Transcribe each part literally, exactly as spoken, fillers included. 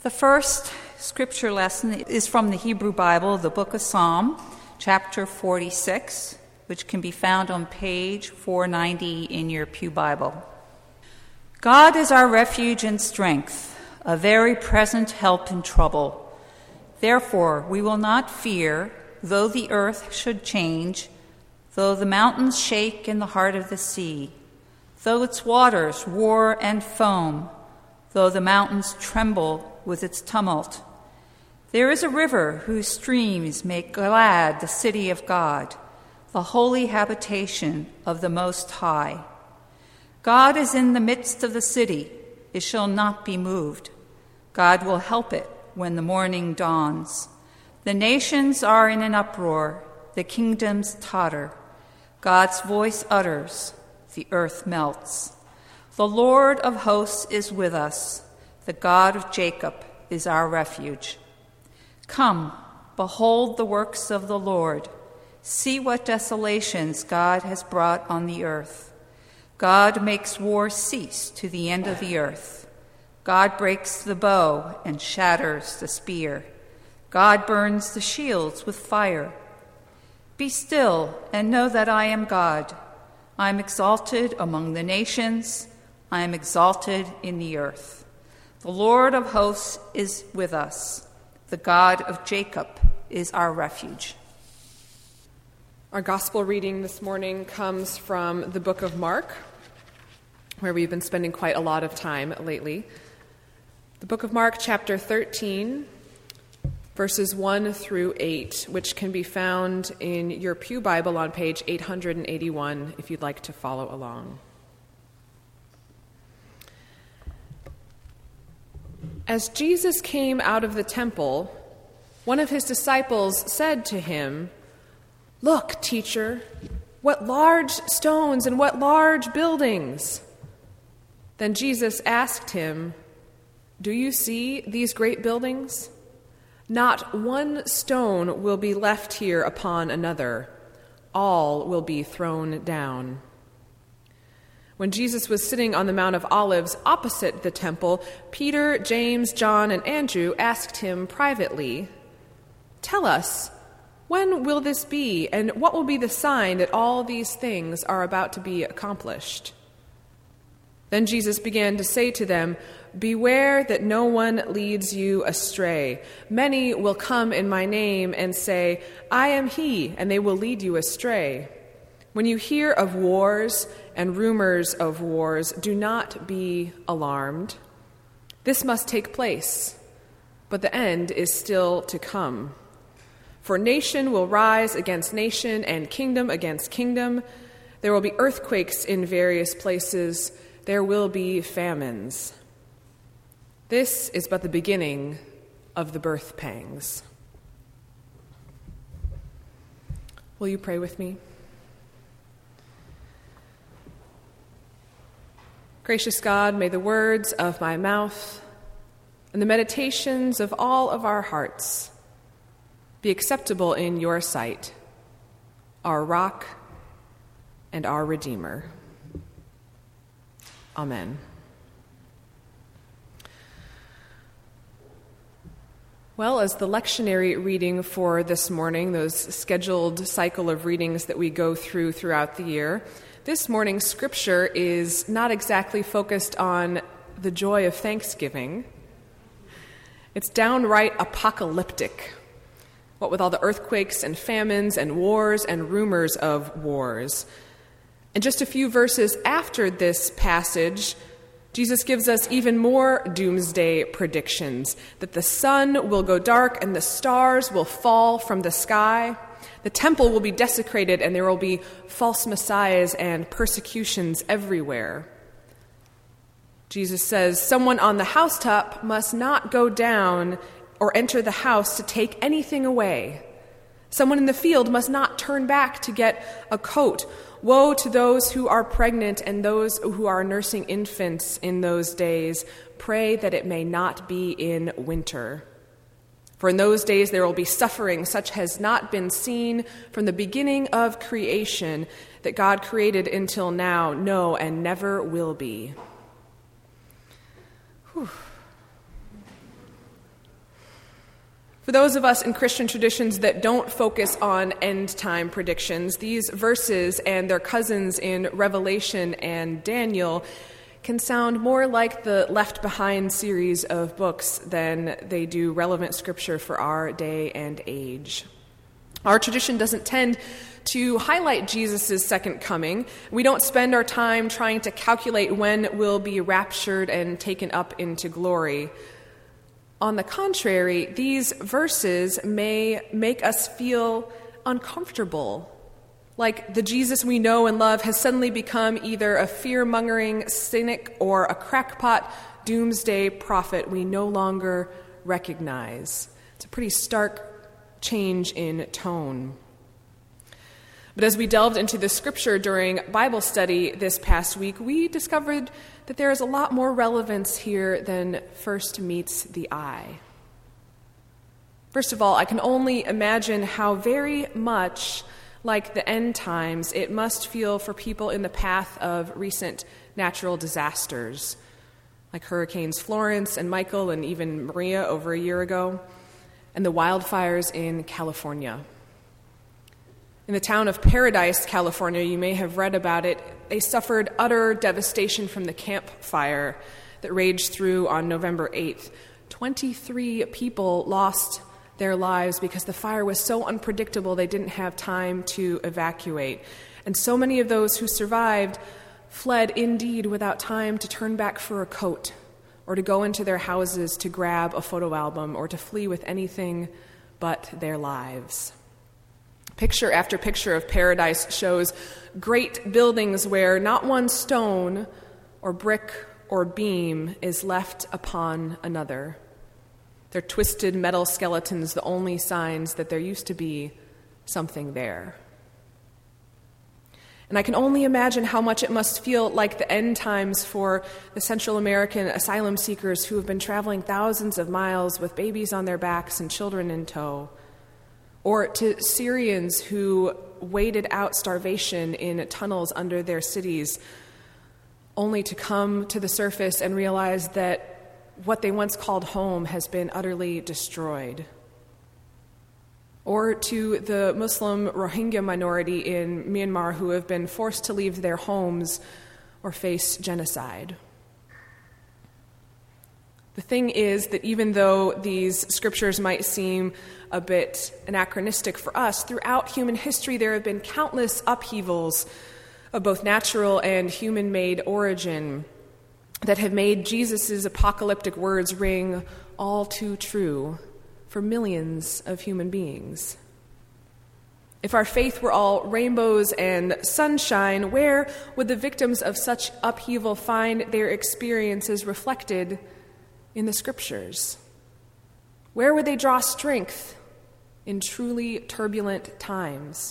The first scripture lesson is from the Hebrew Bible, the book of Psalm, chapter forty-six, which can be found on page four ninety in your Pew Bible. God is our refuge and strength, a very present help in trouble. Therefore we will not fear, though the earth should change, though the mountains shake in the heart of the sea, though its waters roar and foam, though the mountains tremble with its tumult. There is a river whose streams make glad the city of God, the holy habitation of the Most High. God is in the midst of the city, it shall not be moved. God will help it when the morning dawns. The nations are in an uproar, the kingdoms totter. God's voice utters, the earth melts. The Lord of hosts is with us. The God of Jacob is our refuge. Come, behold the works of the Lord. See what desolations God has brought on the earth. God makes war cease to the end of the earth. God breaks the bow and shatters the spear. God burns the shields with fire. Be still and know that I am God. I am exalted among the nations. I am exalted in the earth. The Lord of hosts is with us. The God of Jacob is our refuge. Our gospel reading this morning comes from the book of Mark, where we've been spending quite a lot of time lately. The book of Mark, chapter thirteen, verses one through eight, which can be found in your Pew Bible on page eight eighty-one if you'd like to follow along. As Jesus came out of the temple, one of his disciples said to him, "Look, teacher, what large stones and what large buildings!" Then Jesus asked him, "Do you see these great buildings? Not one stone will be left here upon another. All will be thrown down." When Jesus was sitting on the Mount of Olives opposite the temple, Peter, James, John, and Andrew asked him privately, "Tell us, when will this be, and what will be the sign that all these things are about to be accomplished?" Then Jesus began to say to them, "Beware that no one leads you astray. Many will come in my name and say, 'I am he,' and they will lead you astray. When you hear of wars and rumors of wars, do not be alarmed. This must take place, but the end is still to come. For nation will rise against nation and kingdom against kingdom. There will be earthquakes in various places. There will be famines. This is but the beginning of the birth pangs." Will you pray with me? Gracious God, may the words of my mouth and the meditations of all of our hearts be acceptable in your sight, our rock and our Redeemer. Amen. Well, as the lectionary reading for this morning, those scheduled cycle of readings that we go through throughout the year, this morning's scripture is not exactly focused on the joy of Thanksgiving. It's downright apocalyptic, what with all the earthquakes and famines and wars and rumors of wars. And just a few verses after this passage, Jesus gives us even more doomsday predictions, that the sun will go dark and the stars will fall from the sky. The temple will be desecrated and there will be false messiahs and persecutions everywhere. Jesus says, "Someone on the housetop must not go down or enter the house to take anything away. Someone in the field must not turn back to get a coat. Woe to those who are pregnant and those who are nursing infants in those days. Pray that it may not be in winter. For in those days there will be suffering such has not been seen from the beginning of creation that God created until now, no, and never will be." Whew. For those of us in Christian traditions that don't focus on end-time predictions, these verses and their cousins in Revelation and Daniel can sound more like the Left Behind series of books than they do relevant scripture for our day and age. Our tradition doesn't tend to highlight Jesus' second coming. We don't spend our time trying to calculate when we'll be raptured and taken up into glory. On the contrary, these verses may make us feel uncomfortable, like the Jesus we know and love has suddenly become either a fear-mongering cynic or a crackpot doomsday prophet we no longer recognize. It's a pretty stark change in tone. But as we delved into the scripture during Bible study this past week, we discovered that there is a lot more relevance here than first meets the eye. First of all, I can only imagine how very much like the end times it must feel for people in the path of recent natural disasters, like Hurricanes Florence and Michael and even Maria over a year ago, and the wildfires in California. In the town of Paradise, California, you may have read about it, they suffered utter devastation from the Camp Fire that raged through on November eighth. twenty-three people lost their lives because the fire was so unpredictable they didn't have time to evacuate. And so many of those who survived fled indeed without time to turn back for a coat or to go into their houses to grab a photo album or to flee with anything but their lives. Picture after picture of Paradise shows great buildings where not one stone or brick or beam is left upon another. Their twisted metal skeletons, the only signs that there used to be something there. And I can only imagine how much it must feel like the end times for the Central American asylum seekers who have been traveling thousands of miles with babies on their backs and children in tow. Or to Syrians who waited out starvation in tunnels under their cities, only to come to the surface and realize that what they once called home has been utterly destroyed. Or to the Muslim Rohingya minority in Myanmar who have been forced to leave their homes or face genocide. The thing is that even though these scriptures might seem a bit anachronistic for us, throughout human history there have been countless upheavals of both natural and human-made origin that have made Jesus' apocalyptic words ring all too true for millions of human beings. If our faith were all rainbows and sunshine, where would the victims of such upheaval find their experiences reflected in the scriptures? Where would they draw strength in truly turbulent times?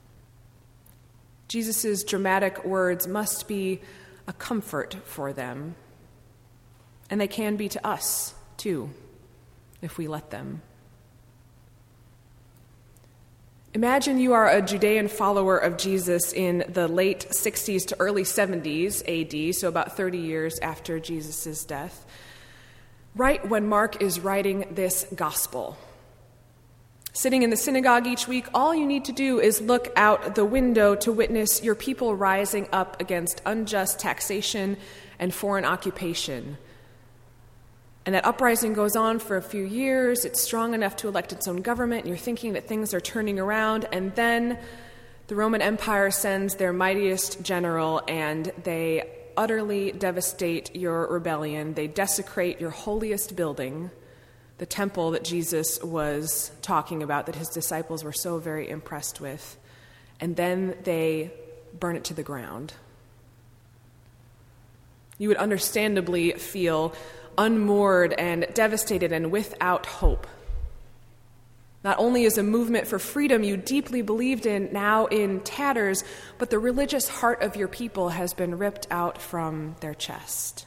Jesus' dramatic words must be a comfort for them, and they can be to us, too, if we let them. Imagine you are a Judean follower of Jesus in the late sixties to early seventies A D, so about thirty years after Jesus' death, right when Mark is writing this gospel. Sitting in the synagogue each week, all you need to do is look out the window to witness your people rising up against unjust taxation and foreign occupation. And that uprising goes on for a few years. It's strong enough to elect its own government, and you're thinking that things are turning around, and then the Roman Empire sends their mightiest general, and they utterly devastate your rebellion. They desecrate your holiest building, the temple that Jesus was talking about, that his disciples were so very impressed with, and then they burn it to the ground. You would understandably feel unmoored and devastated and without hope. Not only is a movement for freedom you deeply believed in now in tatters, but the religious heart of your people has been ripped out from their chest.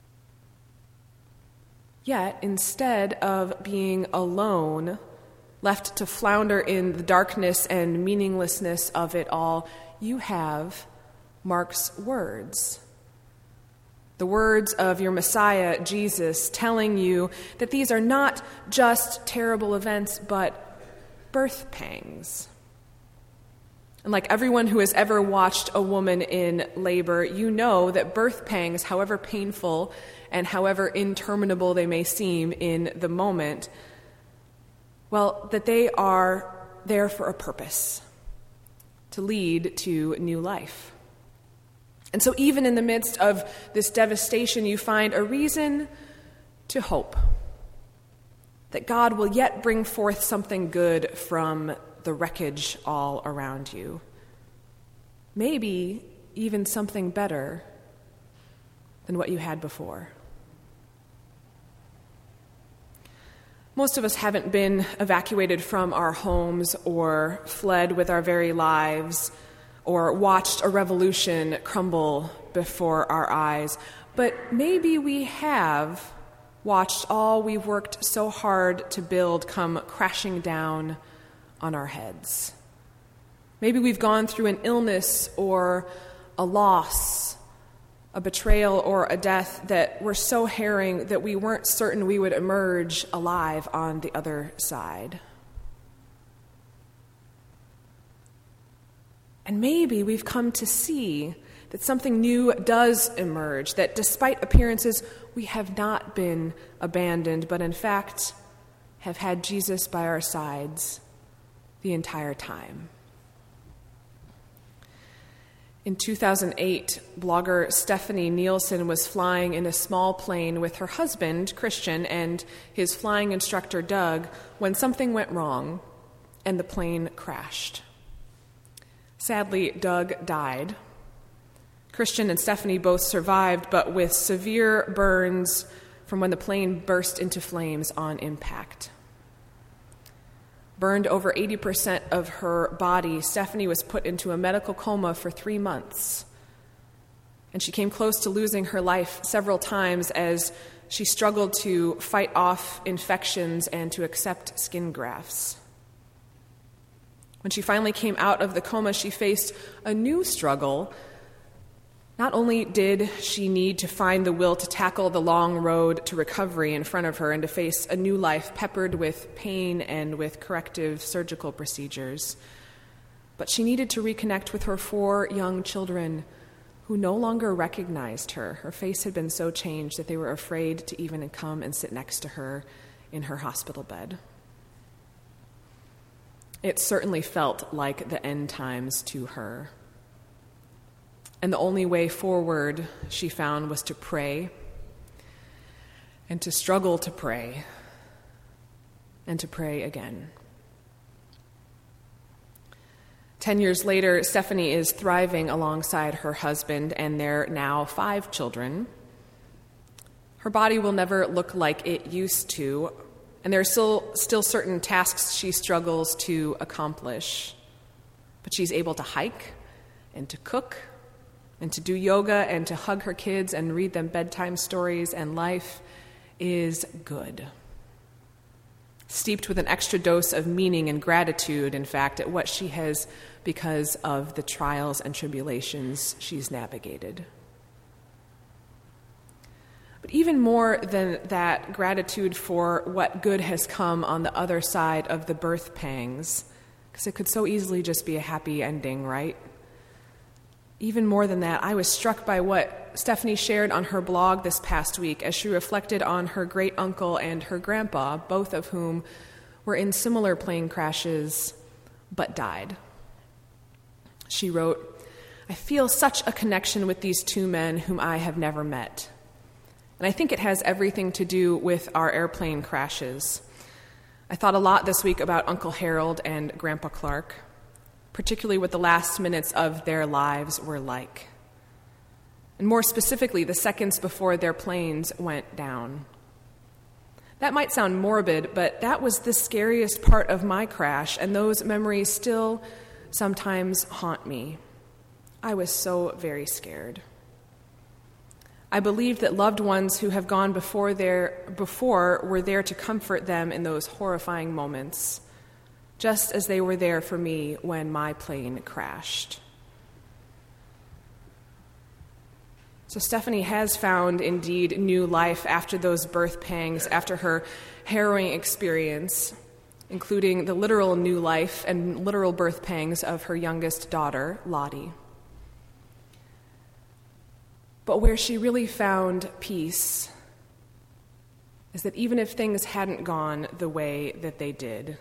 Yet, instead of being alone, left to flounder in the darkness and meaninglessness of it all, you have Mark's words. The words of your Messiah, Jesus, telling you that these are not just terrible events, but birth pangs. And like everyone who has ever watched a woman in labor, you know that birth pangs, however painful and however interminable they may seem in the moment, well, that they are there for a purpose, to lead to new life. And so even in the midst of this devastation, you find a reason to hope that God will yet bring forth something good from the wreckage all around you. Maybe even something better than what you had before. Most of us haven't been evacuated from our homes or fled with our very lives or watched a revolution crumble before our eyes. But maybe we have watched all we've worked so hard to build come crashing down on our heads. Maybe we've gone through an illness or a loss, a betrayal or a death that were so harrowing that we weren't certain we would emerge alive on the other side. And maybe we've come to see that something new does emerge, that despite appearances, we have not been abandoned, but in fact have had Jesus by our sides the entire time. In two thousand eight, blogger Stephanie Nielsen was flying in a small plane with her husband, Christian, and his flying instructor, Doug, when something went wrong and the plane crashed. Sadly, Doug died. Christian and Stephanie both survived, but with severe burns from when the plane burst into flames on impact. Burned over eighty percent of her body, Stephanie was put into a medical coma for three months. And she came close to losing her life several times as she struggled to fight off infections and to accept skin grafts. When she finally came out of the coma, she faced a new struggle. Not only did she need to find the will to tackle the long road to recovery in front of her and to face a new life peppered with pain and with corrective surgical procedures, but she needed to reconnect with her four young children who no longer recognized her. Her face had been so changed that they were afraid to even come and sit next to her in her hospital bed. It certainly felt like the end times to her. And the only way forward, she found, was to pray and to struggle to pray and to pray again. Ten years later, Stephanie is thriving alongside her husband and their now five children. Her body will never look like it used to, and there are still, still certain tasks she struggles to accomplish. But she's able to hike and to cook and to do yoga and to hug her kids and read them bedtime stories, and life is good. Steeped with an extra dose of meaning and gratitude, in fact, at what she has because of the trials and tribulations she's navigated. But even more than that gratitude for what good has come on the other side of the birth pangs, because it could so easily just be a happy ending, right? Even more than that, I was struck by what Stephanie shared on her blog this past week as she reflected on her great uncle and her grandpa, both of whom were in similar plane crashes but died. She wrote, "I feel such a connection with these two men whom I have never met. And I think it has everything to do with our airplane crashes. I thought a lot this week about Uncle Harold and Grandpa Clark, particularly what the last minutes of their lives were like. And more specifically, the seconds before their planes went down. That might sound morbid, but that was the scariest part of my crash, and those memories still sometimes haunt me. I was so very scared. I believe that loved ones who have gone before their, before were there to comfort them in those horrifying moments, just as they were there for me when my plane crashed." So Stephanie has found, indeed, new life after those birth pangs, after her harrowing experience, including the literal new life and literal birth pangs of her youngest daughter, Lottie. But where she really found peace is that even if things hadn't gone the way that they did,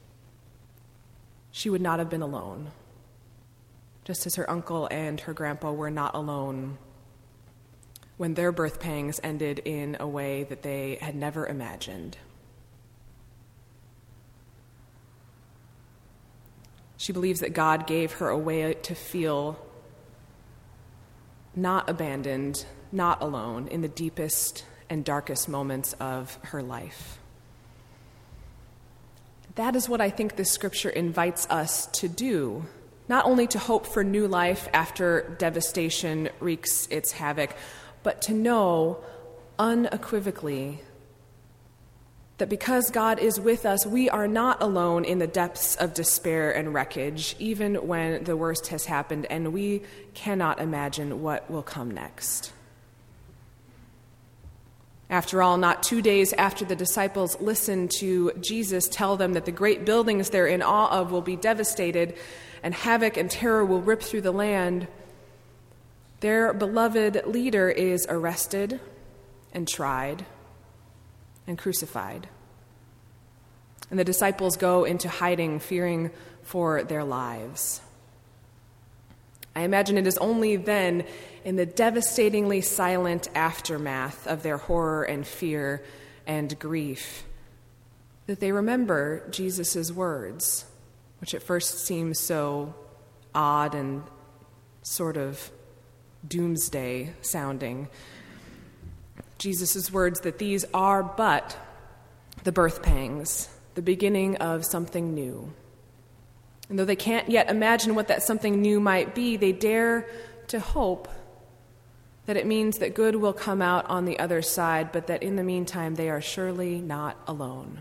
she would not have been alone, just as her uncle and her grandpa were not alone when their birth pangs ended in a way that they had never imagined. She believes that God gave her a way to feel not abandoned, not alone in the deepest and darkest moments of her life. That is what I think this scripture invites us to do, not only to hope for new life after devastation wreaks its havoc, but to know unequivocally that because God is with us, we are not alone in the depths of despair and wreckage, even when the worst has happened and we cannot imagine what will come next. After all, not two days after the disciples listened to Jesus tell them that the great buildings they're in awe of will be devastated and havoc and terror will rip through the land, their beloved leader is arrested and tried and crucified. And the disciples go into hiding, fearing for their lives. I imagine it is only then, in the devastatingly silent aftermath of their horror and fear and grief, that they remember Jesus' words, which at first seem so odd and sort of doomsday sounding. Jesus' words that these are but the birth pangs, the beginning of something new. And though they can't yet imagine what that something new might be, they dare to hope that it means that good will come out on the other side, but that in the meantime they are surely not alone.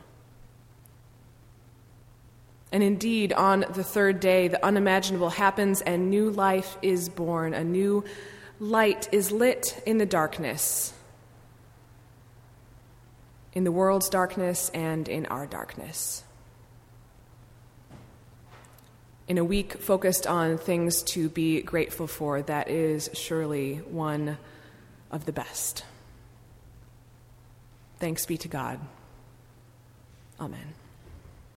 And indeed, on the third day, the unimaginable happens and new life is born. A new light is lit in the darkness, in the world's darkness and in our darkness. In a week focused on things to be grateful for, that is surely one of the best. Thanks be to God. Amen.